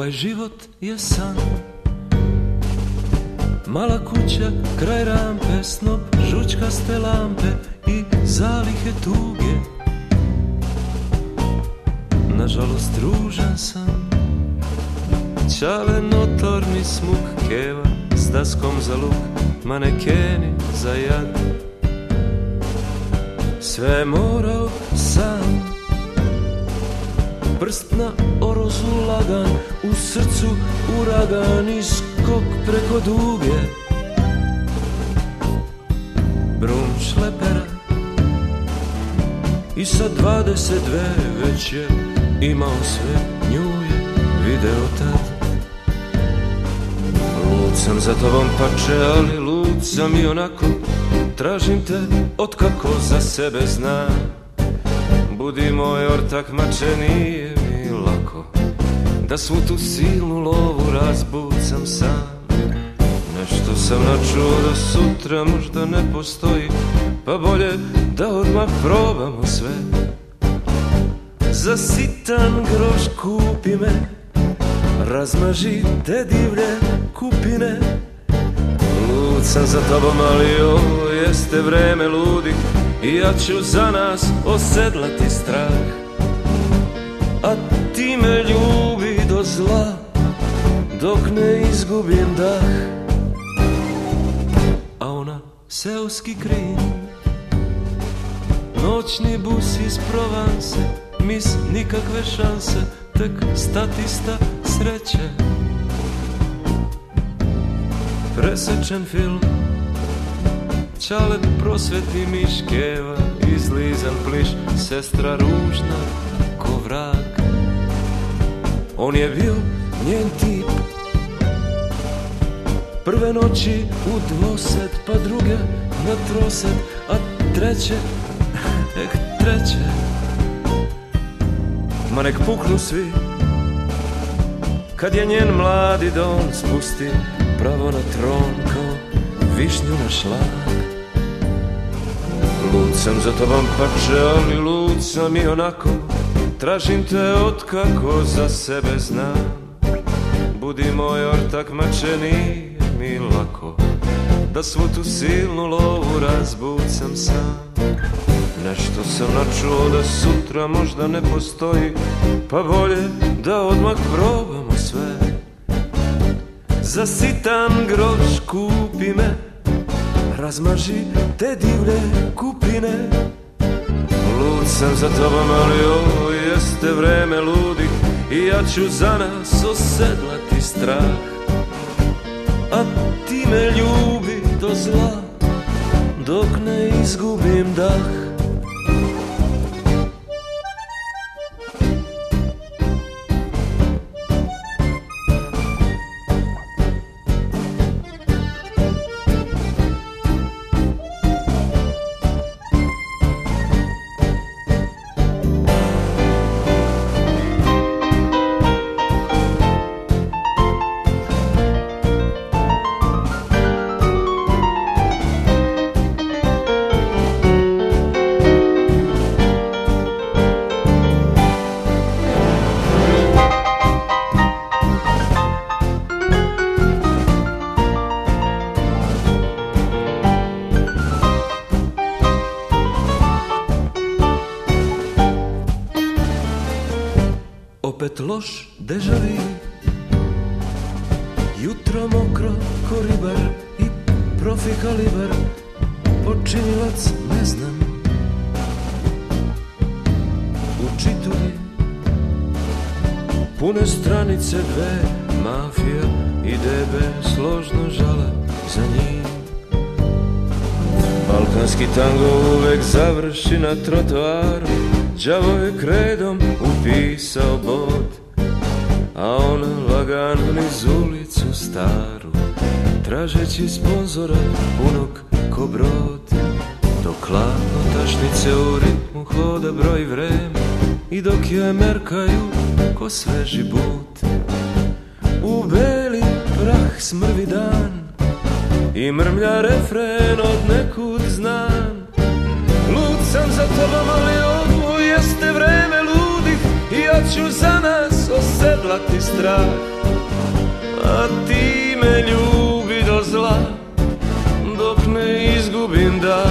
Ovaj život je san, mala kuća kraj rampe, snop žučkaste lampe i zalihe tuge. Nažalost ružan sam, čale notorni smuk, keva s daskom za luk, manekeni za jad. Sve morao sam, prst na orozu lagan, u srcu uragan i skok preko duge. Brum šlepera i sa 22 već je imao sve, nju je video tad. Lud sam za tobom pače, ali lud sam i onako, tražim te otkako za sebe znam. Budi moj ortak, mače, nije mi lako da svu tu silnu lovu razbucam sam. Nešto sam načuo da sutra možda ne postoji, pa bolje da odmah probamo sve. Za sitan groš kupi me, razmaži te divlje kupine. Lud sam za tobom, ali ovo jeste vreme ludih i ja ću za nas osedlati strah. A ti me ljubi do zla dok ne izgubim dah. A ona seoski krin, noćni bus iz Provanse, mis nikakve šanse, tek statista sreće. Presečen film, čale prosvetni miš, keva izlizan pliš, sestra ružna ko vrag. On je bio njen tip, prve noći u dvoset, pa druge na troset, a treće, treće. Ma nek puknu svi, kad je njen mladi dom spusti pravo na tron kao višnju na šlag. Lud sam za tobom pače, ali lud sam i onako, tražim te otkako za sebe znam. Budi moj ortak, mače, nije mi lako da svu tu silnu lovu razbucam sam. Nešto sam načuo da sutra možda ne postoji, pa bolje da odmah probamo sve. Za sitan groš kupi me, razmaži te divlje kupine. Lud sam za tobom, ali ovo jeste vreme ludih i ja ću za nas osedlati strah. A ti me ljubi do zla dok ne izgubim dah. Opet loš dežavi, jutro mokro ko ribar i profi kalibar, počinilac ne znam. U čitulji pune stranice dve, mafija i DB složno žale za njim. Balkanski tango uvek završi na trotoaru, đavo je kredom upisao bod, a ona lagano niz ulicu staru, tražeći sponzora punog ko brod. Dok hladno tašnice u ritmu hoda broj vreme i dok joj merkaju ko sveži but. U beli prah smrvi dan i mrmlja refren od nekud znan. Lud sam za tobom, ali ovo jeste vreme ludih i ja ću za nas osedlati strah. a ti me ljubi do zla, dok ne izgubim dah.